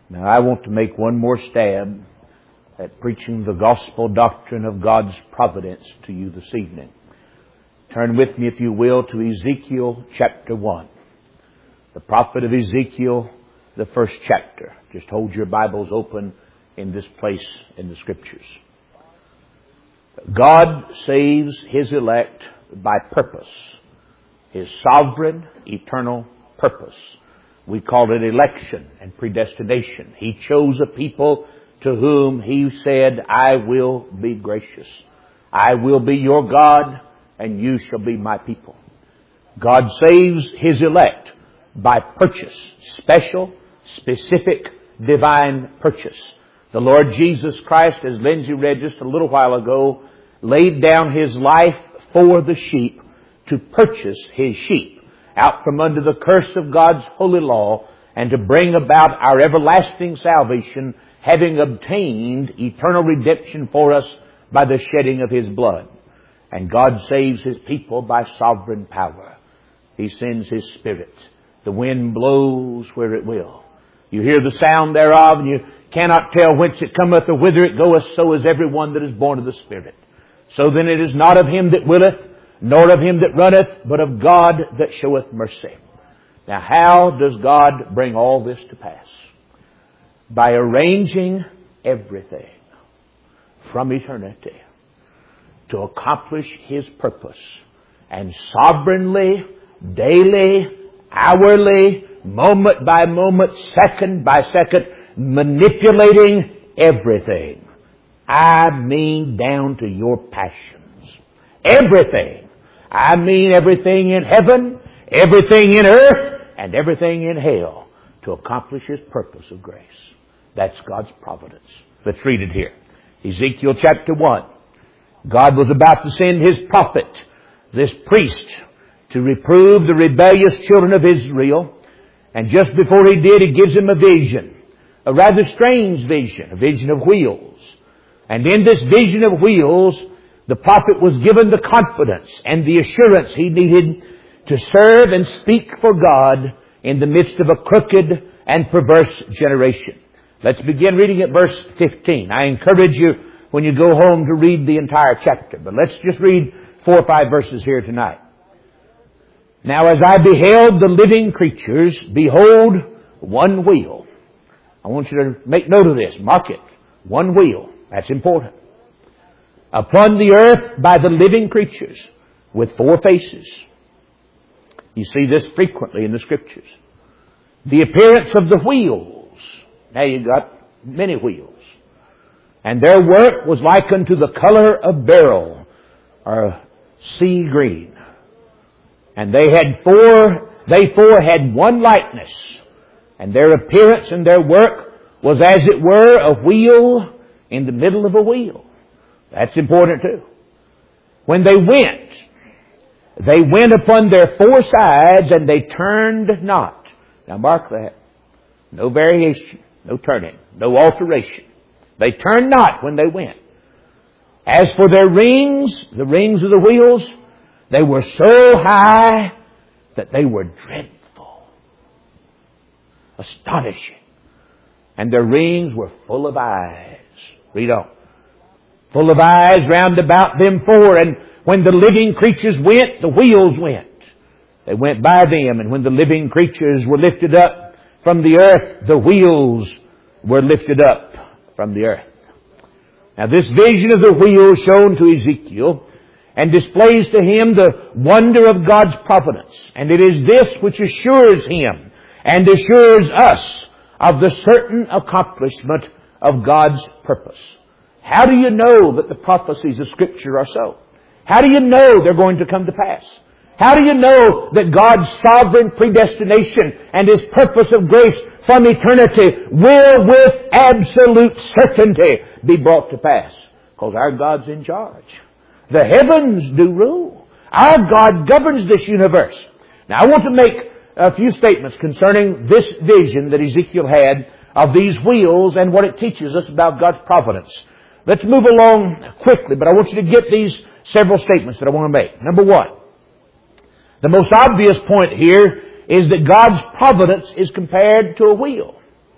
Now I want to make one more stab at preaching the gospel doctrine of God's providence to you this evening. Turn with me, if you will, to Ezekiel chapter 1. The prophet of Ezekiel, the first chapter. Just hold your Bibles open in this place in the Scriptures. God saves His elect by purpose. His sovereign, eternal purpose. We call it election and predestination. He chose a people to whom He said, I will be gracious. I will be your God, and you shall be my people. God saves His elect by purchase. Special, specific, divine purchase. The Lord Jesus Christ, as Lindsay read just a little while ago, laid down His life for the sheep to purchase His sheep out from under the curse of God's holy law and to bring about our everlasting salvation, having obtained eternal redemption for us by the shedding of His blood. And God saves His people by sovereign power. He sends His Spirit. The wind blows where it will. You hear the sound thereof, and you cannot tell whence it cometh or whither it goeth, so is every one that is born of the Spirit. So then it is not of him that willeth, nor of him that runneth, but of God that showeth mercy. Now how does God bring all this to pass? By arranging everything from eternity to accomplish His purpose, and sovereignly, daily, hourly, moment by moment, second by second, manipulating everything. I mean down to your passions. Everything. I mean everything in heaven, everything in earth, and everything in hell to accomplish His purpose of grace. That's God's providence. Let's read it here. Ezekiel chapter 1. God was about to send His prophet, this priest, to reprove the rebellious children of Israel. And just before He did, He gives them a vision. A rather strange vision. A vision of wheels. And in this vision of wheels, the prophet was given the confidence and the assurance he needed to serve and speak for God in the midst of a crooked and perverse generation. Let's begin reading at verse 15. I encourage you when you go home to read the entire chapter. But let's just read 4 or 5 verses here tonight. Now as I beheld the living creatures, behold, one wheel. I want you to make note of this. Mark it. One wheel. That's important. Upon the earth by the living creatures with 4 faces. You see this frequently in the Scriptures. The appearance of the wheels. Now you've got many wheels. And their work was like unto the color of beryl or sea green. And they four had one likeness. And their appearance and their work was as it were a wheel in the middle of a wheel. That's important too. When they went upon their 4 sides, and they turned not. Now mark that. No variation, no turning, no alteration. They turned not when they went. As for their rings, the rings of the wheels, they were so high that they were dreadful, astonishing. And their rings were full of eyes. Read on. Full of eyes round about them 4. And when the living creatures went, the wheels went. They went by them. And when the living creatures were lifted up from the earth, the wheels were lifted up from the earth. Now this vision of the wheels shown to Ezekiel and displays to him the wonder of God's providence. And it is this which assures him and assures us of the certain accomplishment of God's purpose. How do you know that the prophecies of Scripture are so? How do you know they're going to come to pass? How do you know that God's sovereign predestination and His purpose of grace from eternity will with absolute certainty be brought to pass? Because our God's in charge. The heavens do rule. Our God governs this universe. Now I want to make a few statements concerning this vision that Ezekiel had of these wheels and what it teaches us about God's providence. Let's move along quickly, but I want you to get these several statements that I want to make. Number 1, the most obvious point here is that God's providence is compared to a wheel.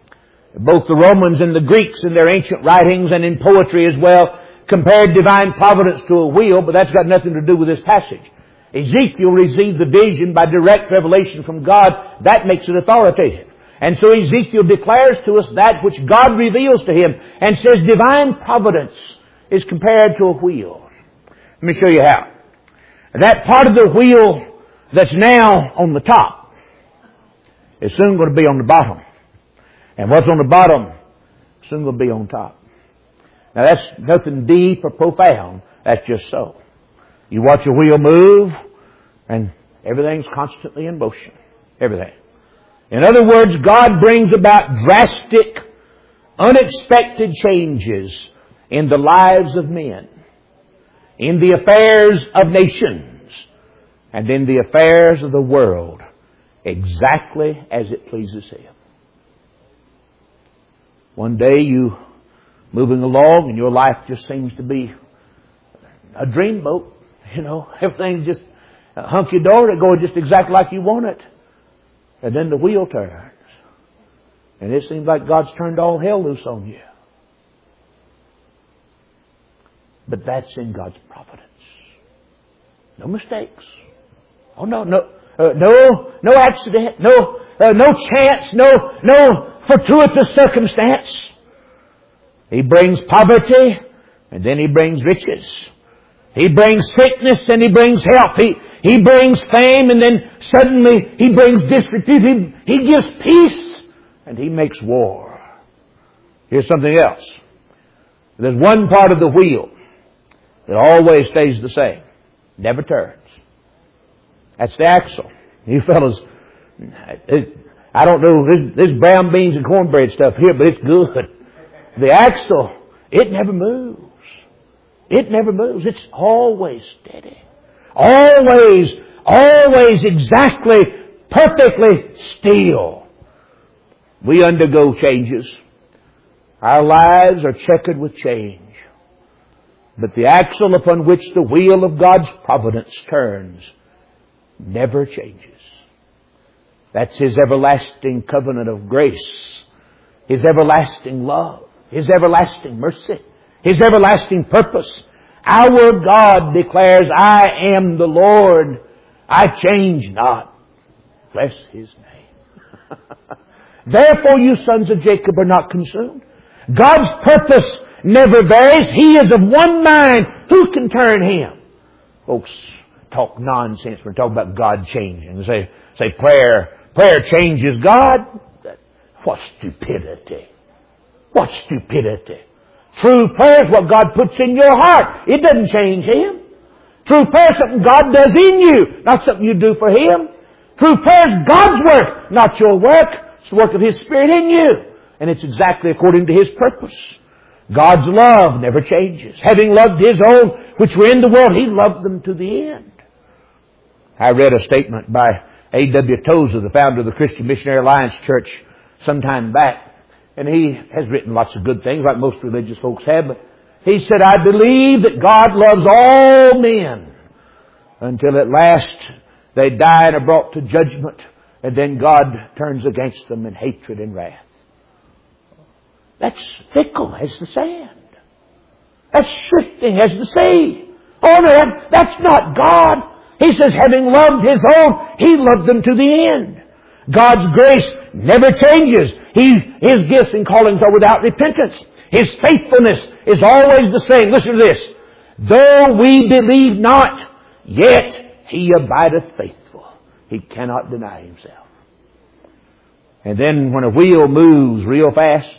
Both the Romans and the Greeks in their ancient writings and in poetry as well compared divine providence to a wheel, but that's got nothing to do with this passage. Ezekiel received the vision by direct revelation from God. That makes it authoritative. And so Ezekiel declares to us that which God reveals to him and says divine providence is compared to a wheel. Let me show you how. That part of the wheel that's now on the top is soon going to be on the bottom. And what's on the bottom is soon going to be on top. Now that's nothing deep or profound. That's just so. You watch a wheel move and everything's constantly in motion. Everything. In other words, God brings about drastic, unexpected changes in the lives of men, in the affairs of nations, and in the affairs of the world, exactly as it pleases Him. One day you moving along and your life just seems to be a dreamboat. You know, everything's just hunky-dory, going just exactly like you want it. And then the wheel turns. And it seems like God's turned all hell loose on you. But that's in God's providence. No mistakes. Oh no accident, no chance, no fortuitous circumstance. He brings poverty, and then He brings riches. He brings sickness and He brings health. He brings fame and then suddenly He brings disrepute. He gives peace and He makes war. Here's something else. There's one part of the wheel that always stays the same. Never turns. That's the axle. You fellas, I don't know, this brown beans and cornbread stuff here, but it's good. The axle, it never moves. It never moves. It's always steady. Always exactly, perfectly still. We undergo changes. Our lives are checkered with change. But the axle upon which the wheel of God's providence turns never changes. That's His everlasting covenant of grace, His everlasting love, His everlasting mercy, His everlasting purpose. Our God declares, I am the Lord. I change not. Bless His name. Therefore you sons of Jacob are not consumed. God's purpose never varies. He is of one mind. Who can turn Him? Folks talk nonsense when we talk about God changing. Say prayer changes God. What stupidity. What stupidity. True prayer is what God puts in your heart. It doesn't change Him. True prayer is something God does in you, not something you do for Him. True prayer is God's work, not your work. It's the work of His Spirit in you. And it's exactly according to His purpose. God's love never changes. Having loved His own, which were in the world, He loved them to the end. I read a statement by A.W. Tozer, the founder of the Christian Missionary Alliance Church, some time back. And he has written lots of good things, like most religious folks have. But he said, I believe that God loves all men until at last they die and are brought to judgment. And then God turns against them in hatred and wrath. That's fickle as the sand. That's shifting as the sea. Oh no, that's not God. He says, having loved His own, He loved them to the end. God's grace never changes. His gifts and callings are without repentance. His faithfulness is always the same. Listen to this. Though we believe not, yet He abideth faithful. He cannot deny Himself. And then when a wheel moves real fast,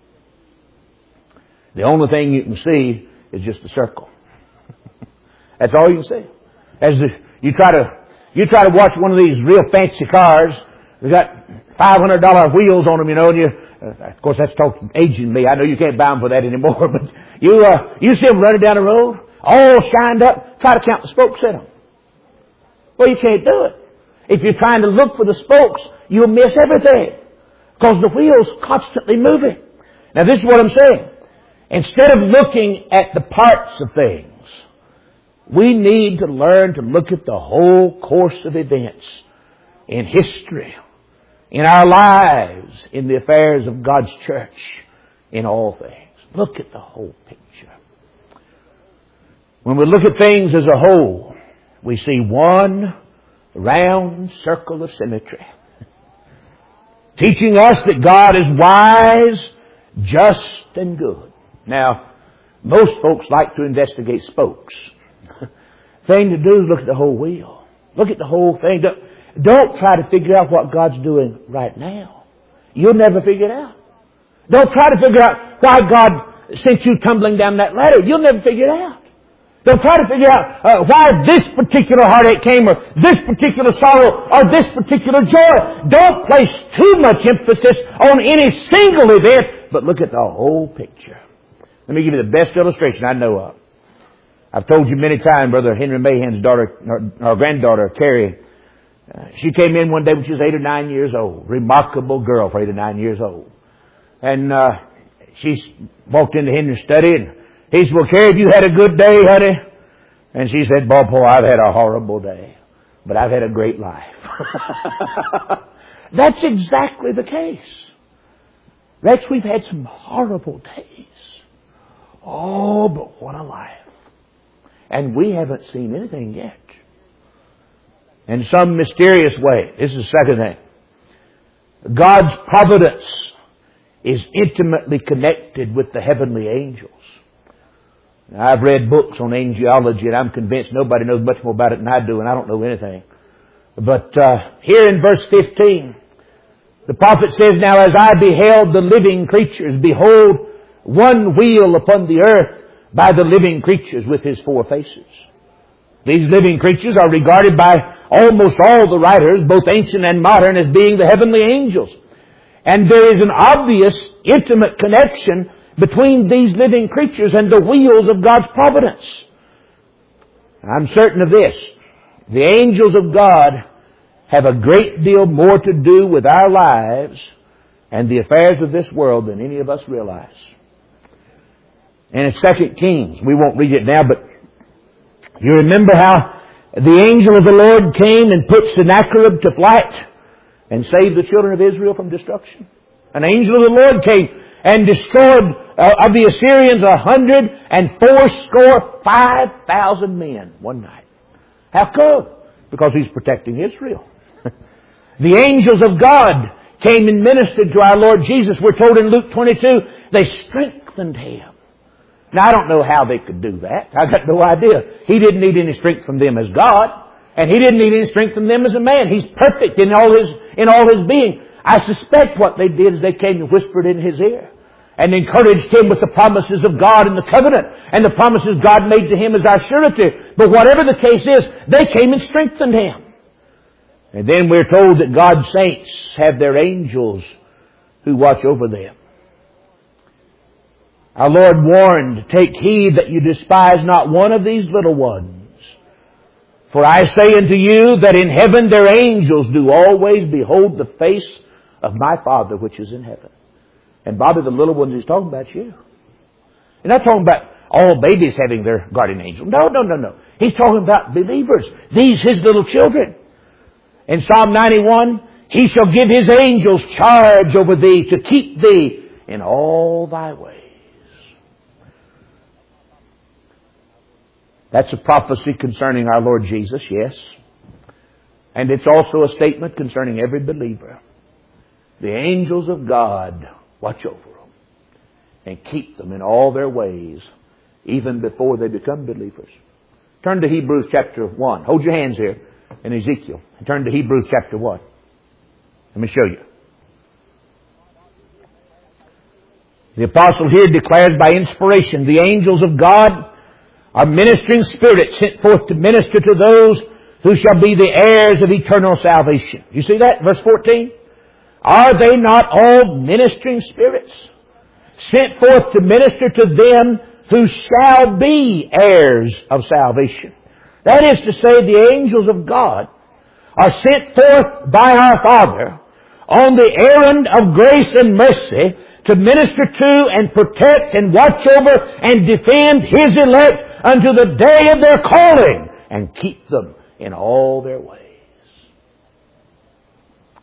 the only thing you can see is just a circle. That's all you can see. You try to watch one of these real fancy cars. They got $500 wheels on them, you know, and of course that's talking aging me. I know you can't buy them for that anymore, but you see them running down the road, all shined up, try to count the spokes in them. Well, you can't do it. If you're trying to look for the spokes, you'll miss everything. Because the wheel's constantly moving. Now this is what I'm saying. Instead of looking at the parts of things, we need to learn to look at the whole course of events in history, in our lives, in the affairs of God's church, in all things. Look at the whole picture. When we look at things as a whole, we see one round circle of symmetry, teaching us that God is wise, just, and good. Now, most folks like to investigate spokes. Thing to do is look at the whole wheel. Look at the whole thing. Don't try to figure out what God's doing right now. You'll never figure it out. Don't try to figure out why God sent you tumbling down that ladder. You'll never figure it out. Don't try to figure out why this particular heartache came, or this particular sorrow, or this particular joy. Don't place too much emphasis on any single event, but look at the whole picture. Let me give you the best illustration I know of. I've told you many times, Brother Henry Mahan's daughter, our granddaughter, Carrie, she came in one day when she was 8 or 9 years old. Remarkable girl for 8 or 9 years old. And she walked into Henry's study, and he said, "Well, Carrie, have you had a good day, honey?" And she said, "Boy, I've had a horrible day, but I've had a great life." That's exactly the case. Rex, we've had some horrible days. Oh, but what a life. And we haven't seen anything yet. In some mysterious way, this is the second thing, God's providence is intimately connected with the heavenly angels. Now, I've read books on angelology, and I'm convinced nobody knows much more about it than I do, and I don't know anything. But here in verse 15, the prophet says, "Now as I beheld the living creatures, behold, one wheel upon the earth by the living creatures with his 4 faces." These living creatures are regarded by almost all the writers, both ancient and modern, as being the heavenly angels. And there is an obvious, intimate connection between these living creatures and the wheels of God's providence. I'm certain of this. The angels of God have a great deal more to do with our lives and the affairs of this world than any of us realize. And in 2 Kings, we won't read it now, but you remember how the angel of the Lord came and put Sennacherib to flight and saved the children of Israel from destruction? An angel of the Lord came and destroyed of the Assyrians 185,000 men one night. How come? Because He's protecting Israel. The angels of God came and ministered to our Lord Jesus. We're told in Luke 22, they strengthened Him. Now, I don't know how they could do that. I got no idea. He didn't need any strength from them as God, and He didn't need any strength from them as a man. He's perfect in all His being. I suspect what they did is they came and whispered in His ear and encouraged Him with the promises of God and the covenant and the promises God made to Him as our surety. But whatever the case is, they came and strengthened Him. And then we're told that God's saints have their angels who watch over them. Our Lord warned, "Take heed that you despise not one of these little ones. For I say unto you that in heaven their angels do always behold the face of my Father which is in heaven." And Bobby, the little ones He's talking about you. He's not talking about all babies having their guardian angel. No. He's talking about believers. These His little children. In Psalm 91, He shall give His angels charge over thee to keep thee in all thy ways. That's a prophecy concerning our Lord Jesus, yes. And it's also a statement concerning every believer. The angels of God watch over them and keep them in all their ways, even before they become believers. Turn to Hebrews chapter 1. Hold your hands here in Ezekiel. And turn to Hebrews chapter 1. Let me show you. The apostle here declares by inspiration, the angels of God are ministering spirits sent forth to minister to those who shall be the heirs of eternal salvation. You see that? Verse 14. Are they not all ministering spirits sent forth to minister to them who shall be heirs of salvation? That is to say, the angels of God are sent forth by our Father on the errand of grace and mercy to minister to and protect and watch over and defend His elect unto the day of their calling, and keep them in all their ways.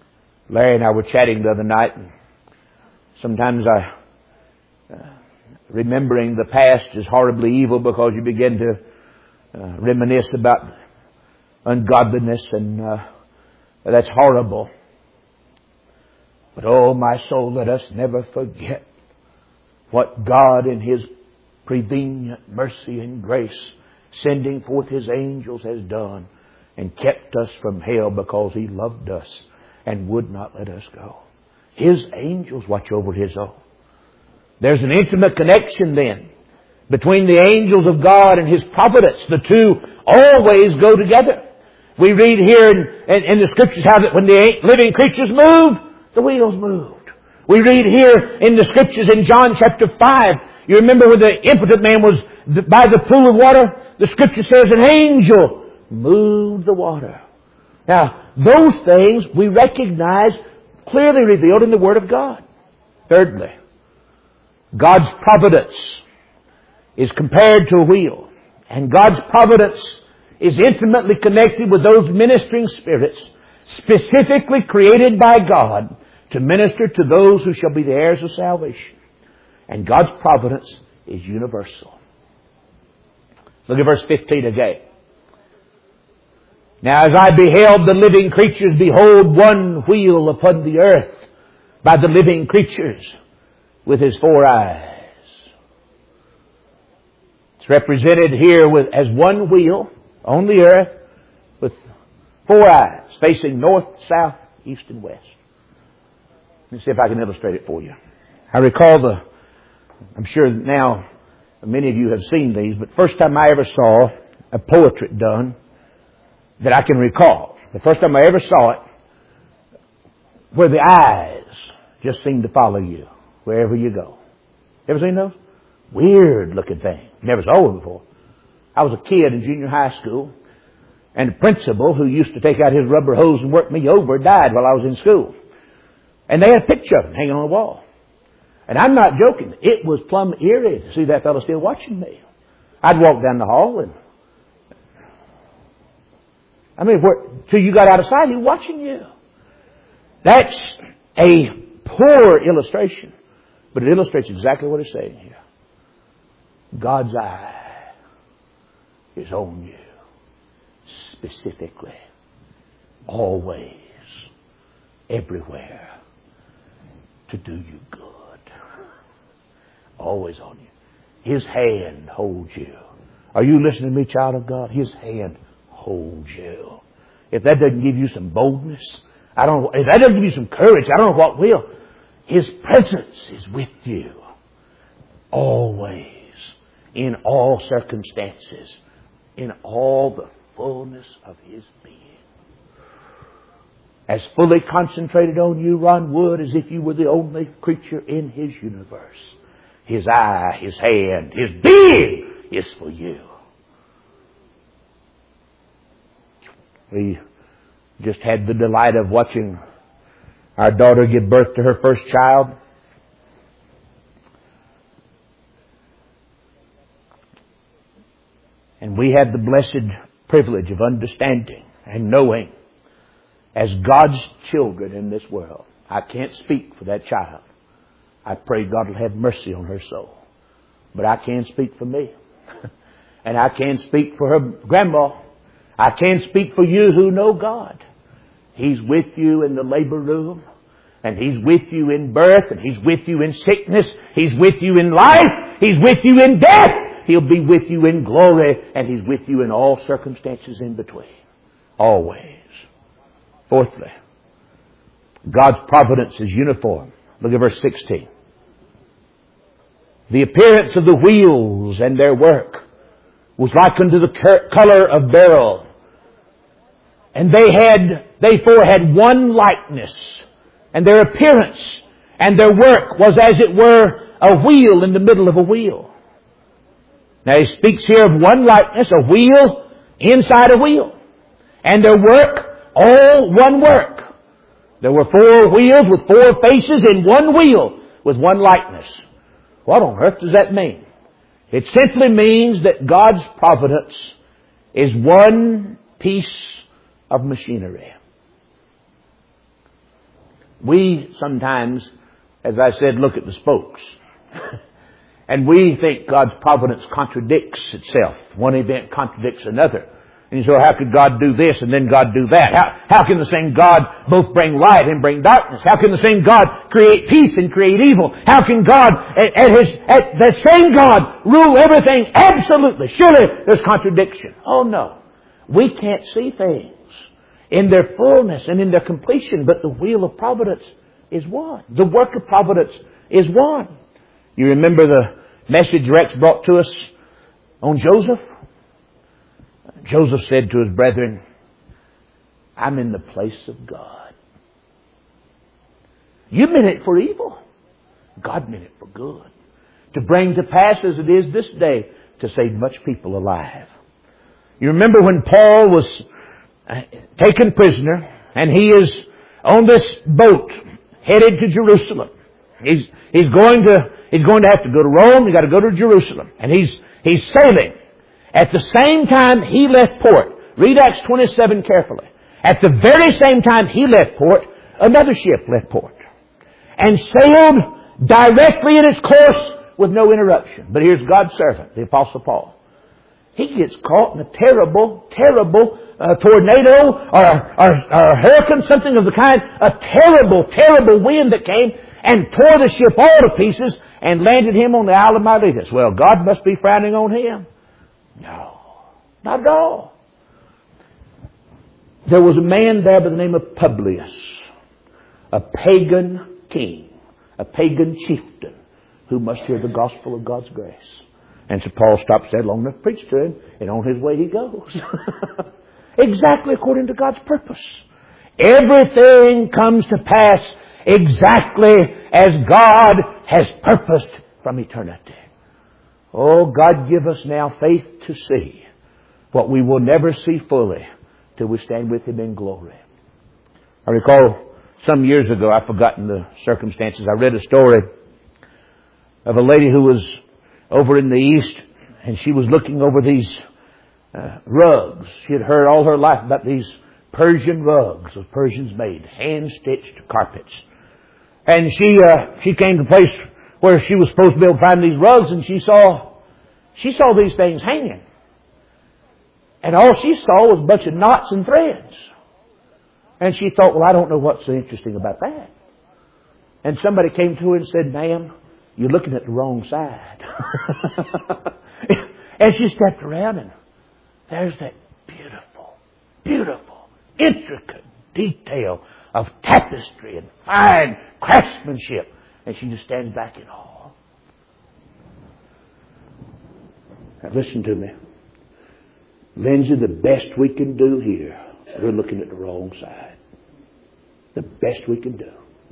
Larry and I were chatting the other night, and sometimes remembering the past is horribly evil because you begin to reminisce about ungodliness, and that's horrible. But oh, my soul, let us never forget what God in His prevenient mercy and grace, sending forth His angels, has done and kept us from hell because He loved us and would not let us go. His angels watch over His own. There's an intimate connection then between the angels of God and His providence. The two always go together. We read here in the Scriptures how that when the living creatures moved, the wheels moved. We read here in the Scriptures in John chapter 5, you remember when the impotent man was by the pool of water? The Scripture says an angel moved the water. Now, those things we recognize clearly revealed in the Word of God. Thirdly, God's providence is compared to a wheel. And God's providence is intimately connected with those ministering spirits specifically created by God to minister to those who shall be the heirs of salvation. And God's providence is universal. Look at verse 15 again. Now as I beheld the living creatures, behold, one wheel upon the earth by the living creatures with his 4 eyes. It's represented here as one wheel on the earth with 4 eyes facing north, south, east, and west. Let me see if I can illustrate it for you. I recall I'm sure now many of you have seen these, but first time I ever saw a portrait done that I can recall. The first time I ever saw it, where the eyes just seem to follow you wherever you go. Ever seen those? Weird looking thing. Never saw one before. I was a kid in junior high school, and the principal who used to take out his rubber hose and work me over died while I was in school. And they had a picture of him hanging on the wall. And I'm not joking. It was plumb eerie to see that fellow still watching me. I'd walk down the hall and till you got out of sight, he was watching you. That's a poor illustration, but it illustrates exactly what it's saying here. God's eye is on you specifically, always, everywhere, to do you good. Always on you. His hand holds you. Are you listening to me, child of God? His hand holds you. If that doesn't give you some boldness, if that doesn't give you some courage, I don't know what will. His presence is with you. Always. In all circumstances. In all the fullness of His being. As fully concentrated on you, Ron Wood, as if you were the only creature in His universe. His eye, His hand, His being is for you. We just had the delight of watching our daughter give birth to her first child. And we had the blessed privilege of understanding and knowing, as God's children in this world, I can't speak for that child. I pray God will have mercy on her soul. But I can speak for me. And I can speak for her grandma. I can speak for you who know God. He's with you in the labor room. And He's with you in birth. And He's with you in sickness. He's with you in life. He's with you in death. He'll be with you in glory. And He's with you in all circumstances in between. Always. Fourthly, God's providence is uniform. Look at verse 16. The appearance of the wheels and their work was like unto the color of beryl. And they four had one likeness. And their appearance and their work was as it were a wheel in the middle of a wheel. Now he speaks here of one likeness, a wheel inside a wheel. And their work, all one work. There were 4 wheels with 4 faces in one wheel with one likeness. What on earth does that mean? It simply means that God's providence is one piece of machinery. We sometimes, as I said, look at the spokes. And we think God's providence contradicts itself. One event contradicts another. And so how could God do this and then God do that? How can the same God both bring light and bring darkness? How can the same God create peace and create evil? How can God, that same God, rule everything absolutely? Surely there's contradiction. Oh no. We can't see things in their fullness and in their completion, but the wheel of providence is one. The work of providence is one. You remember the message Rex brought to us on Joseph? Joseph said to his brethren, I'm in the place of God. You meant it for evil. God meant it for good. To bring to pass as it is this day, to save much people alive. You remember when Paul was taken prisoner and he is on this boat headed to Jerusalem. He's going to have to go to Rome. He's got to go to Jerusalem. And he's sailing. At the same time he left port, read Acts 27 carefully. At the very same time he left port, another ship left port. And sailed directly in its course with no interruption. But here's God's servant, the Apostle Paul. He gets caught in a terrible tornado or a hurricane, something of the kind. A terrible wind that came and tore the ship all to pieces and landed him on the Isle of Miletus. Well, God must be frowning on him. No, not at all. There was a man there by the name of Publius, a pagan king, a pagan chieftain, who must hear the gospel of God's grace. And so Paul stops there long enough to preach to him, and on his way he goes. Exactly according to God's purpose. Everything comes to pass exactly as God has purposed from eternity. Oh, God, give us now faith to see what we will never see fully till we stand with Him in glory. I recall some years ago, I've forgotten the circumstances, I read a story of a lady who was over in the East, and she was looking over these rugs. She had heard all her life about these Persian rugs the Persians made, hand-stitched carpets. And she came to a place where she was supposed to be able to find these rugs, and she saw these things hanging. And all she saw was a bunch of knots and threads. And she thought, well, I don't know what's so interesting about that. And somebody came to her and said, ma'am, you're looking at the wrong side. And she stepped around, and there's that beautiful, intricate detail of tapestry and fine craftsmanship. And she just stands back in awe. Now listen to me. Lindsay, the best we can do here, we're looking at the wrong side. The best we can do.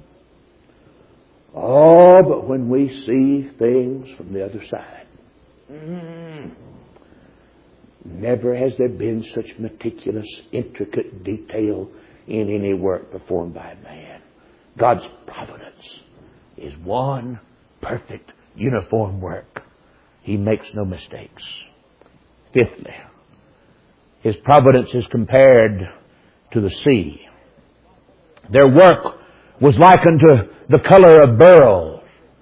Oh, but when we see things from the other side, never has there been such meticulous, intricate detail in any work performed by man. God's providence is one perfect, uniform work. He makes no mistakes. Fifthly, His providence is compared to the sea. Their work was likened to the color of beryl.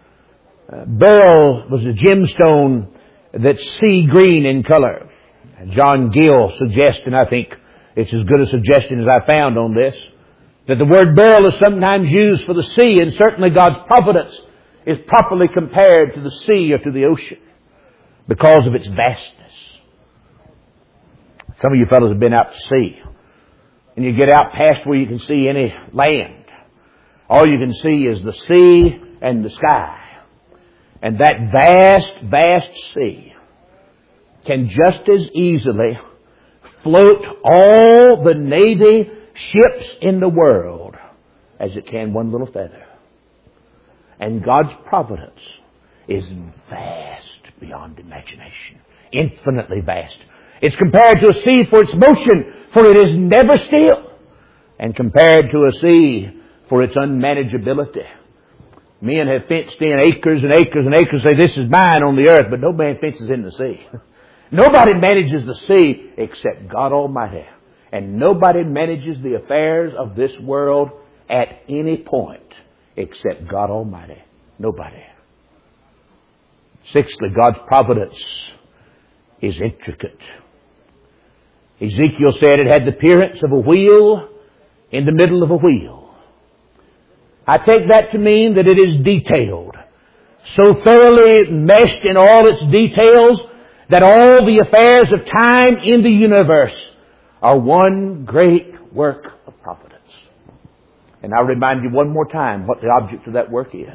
Beryl was a gemstone that's sea green in color. John Gill suggests, and I think it's as good a suggestion as I found on this, that the word beryl is sometimes used for the sea, and certainly God's providence is properly compared to the sea or to the ocean because of its vastness. Some of you fellows have been out to sea, and you get out past where you can see any land. All you can see is the sea and the sky. And that vast sea can just as easily float all the Navy ships in the world as it can one little feather. And God's providence is vast beyond imagination. Infinitely vast. It's compared to a sea for its motion, for it is never still. And compared to a sea for its unmanageability. Men have fenced in acres and acres and acres, say this is mine on the earth, but no man fences in the sea. Nobody manages the sea except God Almighty. And nobody manages the affairs of this world at any point except God Almighty. Nobody. Sixthly, God's providence is intricate. Ezekiel said it had the appearance of a wheel in the middle of a wheel. I take that to mean that it is detailed, so thoroughly meshed in all its details that all the affairs of time in the universe are one great work of providence. And I'll remind you one more time what the object of that work is.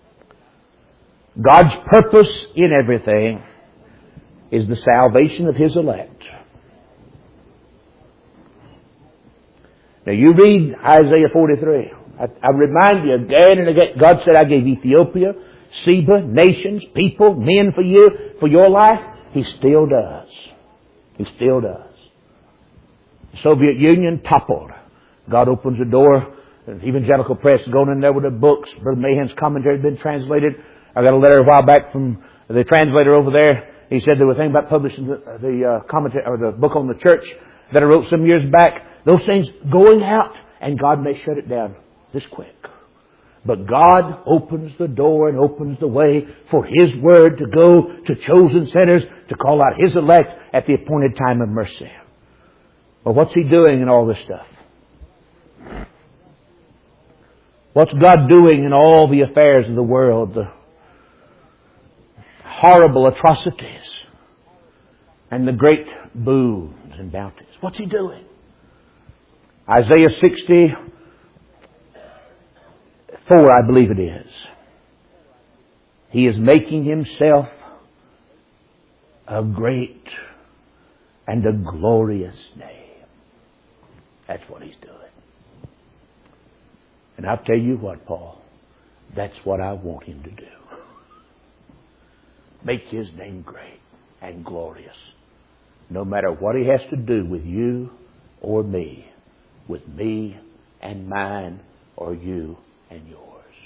God's purpose in everything is the salvation of His elect. Now you read Isaiah 43. I remind you again and again, God said, I gave Ethiopia, Seba, nations, people, men for you, for your life. He still does. He still does. The Soviet Union toppled. God opens the door. The evangelical press going in there with the books. Brother Mahan's commentary had been translated. I got a letter a while back from the translator over there. He said there was a thing about publishing the commentary or the book on the church that I wrote some years back. Those things going out, and God may shut it down this quick. But God opens the door and opens the way for His Word to go to chosen sinners, to call out His elect at the appointed time of mercy. Well, what's He doing in all this stuff? What's God doing in all the affairs of the world? The horrible atrocities and the great boons and bounties. What's He doing? Isaiah 64, I believe it is. He is making Himself a great and a glorious name. That's what He's doing. And I'll tell you what, Paul, that's what I want Him to do. Make His name great and glorious. No matter what He has to do with you or me, with me and mine or you and yours.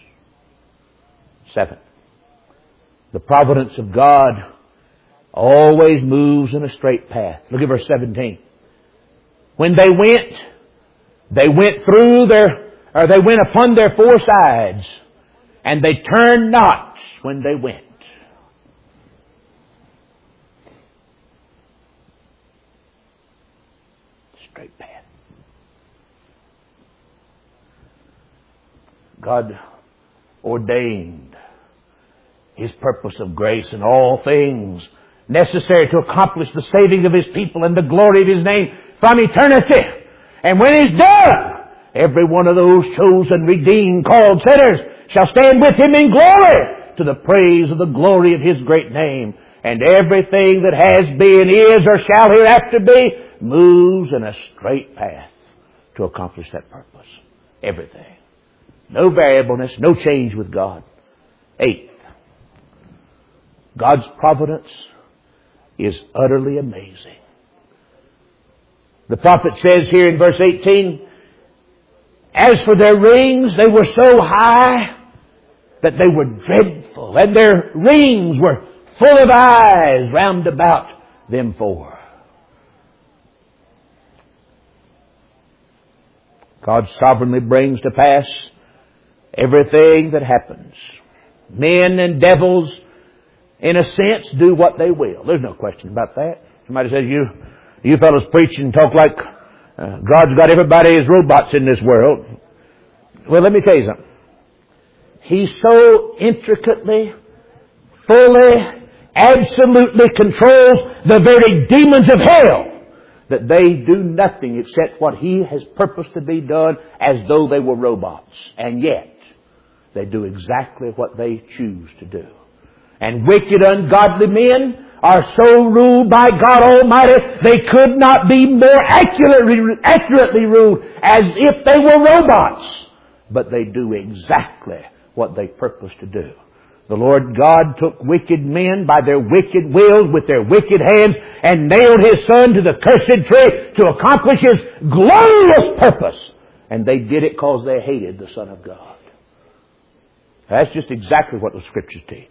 7. The providence of God always moves in a straight path. Look at verse 17. When they went through they went upon their four sides, and they turned not when they went. Straight path. God ordained His purpose of grace in all things necessary to accomplish the saving of His people and the glory of His name from eternity. And when He's done, every one of those chosen, redeemed, called sinners shall stand with Him in glory to the praise of the glory of His great name. And everything that has been, is, or shall hereafter be moves in a straight path to accomplish that purpose. Everything. No variableness, no change with God. 8th, God's providence is utterly amazing. The prophet says here in verse 18, as for their rings, they were so high that they were dreadful, and their rings were full of eyes round about them four. God sovereignly brings to pass everything that happens. Men and devils, in a sense, do what they will. There's no question about that. Somebody says, you fellows preach and talk like God's got everybody as robots in this world. Well, let me tell you something. He so intricately, fully, absolutely controls the very demons of hell that they do nothing except what He has purposed to be done as though they were robots. And yet, they do exactly what they choose to do. And wicked, ungodly men are so ruled by God Almighty, they could not be more accurately ruled as if they were robots. But they do exactly what they purpose to do. The Lord God took wicked men by their wicked wills with their wicked hands and nailed His Son to the cursed tree to accomplish His glorious purpose. And they did it because they hated the Son of God. That's just exactly what the Scriptures teach.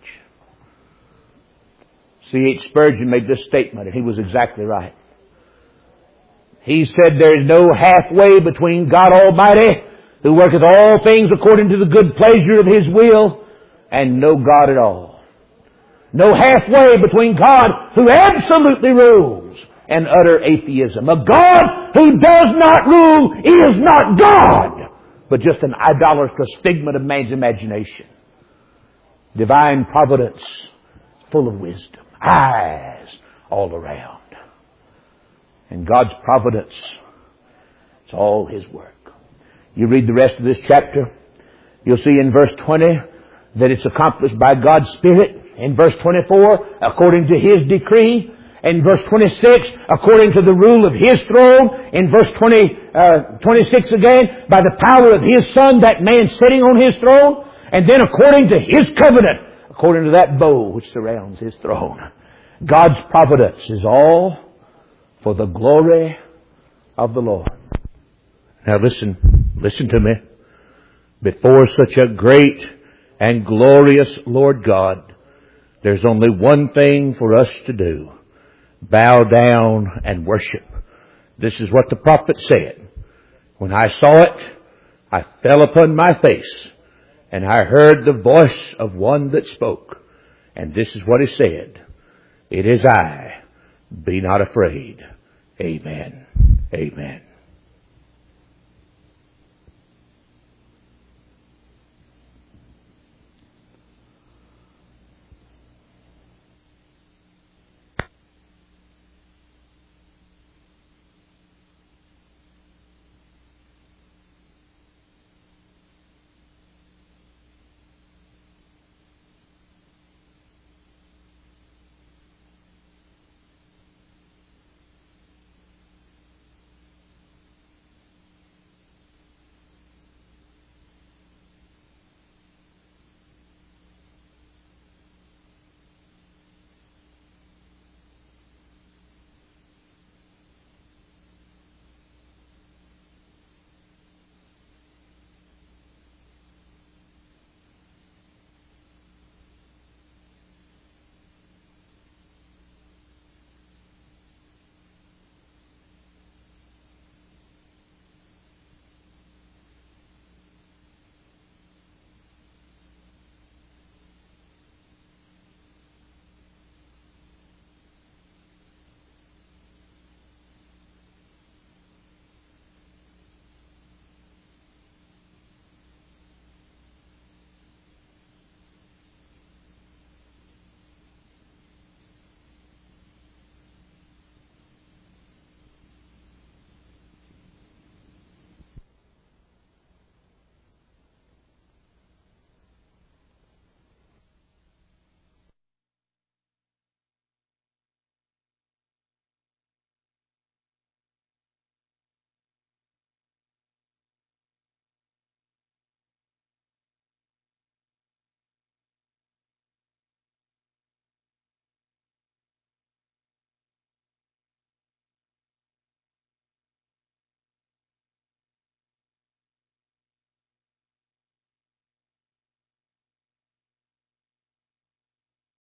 C.H. Spurgeon made this statement, and he was exactly right. He said there is no halfway between God Almighty who worketh all things according to the good pleasure of His will, and no God at all. No halfway between God who absolutely rules and utter atheism. A God who does not rule is not God, but just an idolatrous figment of man's imagination. Divine providence, full of wisdom, eyes all around. And God's providence, it's all His work. You read the rest of this chapter, you'll see in verse 20 that it's accomplished by God's Spirit. In verse 24, according to His decree. In verse 26, according to the rule of His throne. In verse 26 again, by the power of His Son, that man sitting on His throne. And then according to His covenant, according to that bow which surrounds His throne. God's providence is all for the glory of the Lord. Now listen to me. Before such a great and glorious Lord God, there's only one thing for us to do. Bow down and worship. This is what the prophet said. When I saw it, I fell upon my face, and I heard the voice of one that spoke. And this is what he said. It is I. Be not afraid. Amen. Amen.